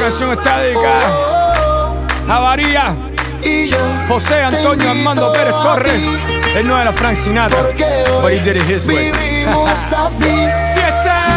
canción está dedicada a María, José Antonio Armando Pérez Torres. Él no era Frank Sinatra, but he did it his way. ¡Fiesta!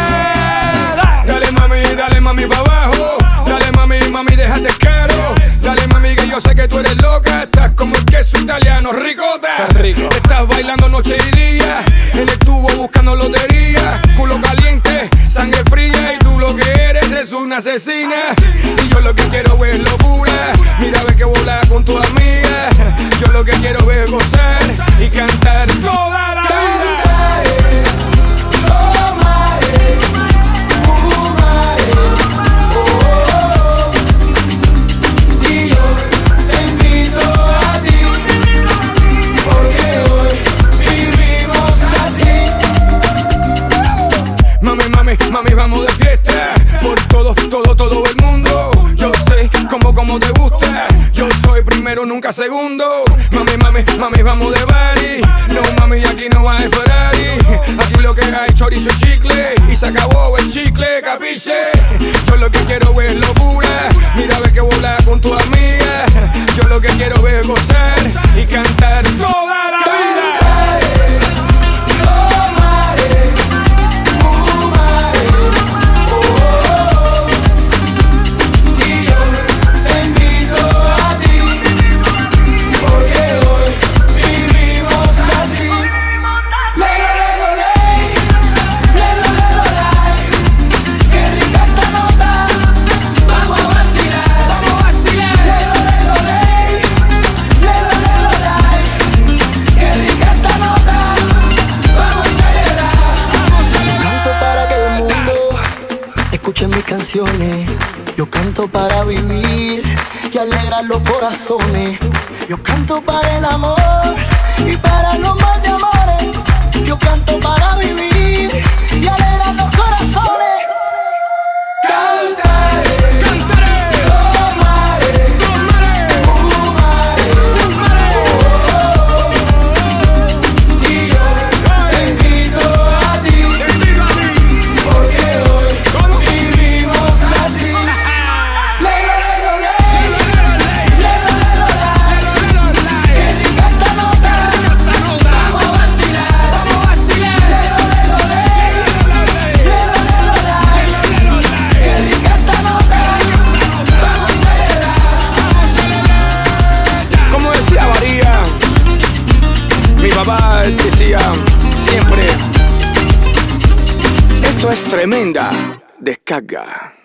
Dale mami pa' abajo. Dale mami, déjate caro. Dale mami que yo sé que tú eres loca. Estás como el queso italiano, ricota. Estás bailando noche y día, en el tubo buscando lotería. Culo caliente, sangre fría, y tú lo que eres es una asesina. Y yo lo que quiero es locura. Mira, ve que volar con tu amiga. Yo lo que quiero es gozar y cantar toda la vida. Mami, vamos de fiesta por todo el mundo. Yo sé cómo te gusta. Yo soy primero, nunca segundo. Mami, vamos de party. No, mami, aquí no va de Ferrari. Aquí lo que hay chorizo y chicle, y se acabó el chicle, capiche. Yo lo que quiero es locura. Mira, ve que volar con tu amiga. Yo lo que quiero es gozar y cantar toda la vida. Mis canciones, yo canto para vivir y alegrar los corazones. Yo canto para el amor y para los más de amores. Yo canto para vivir y alegrar los corazones. Papá decía siempre: esto es tremenda descarga.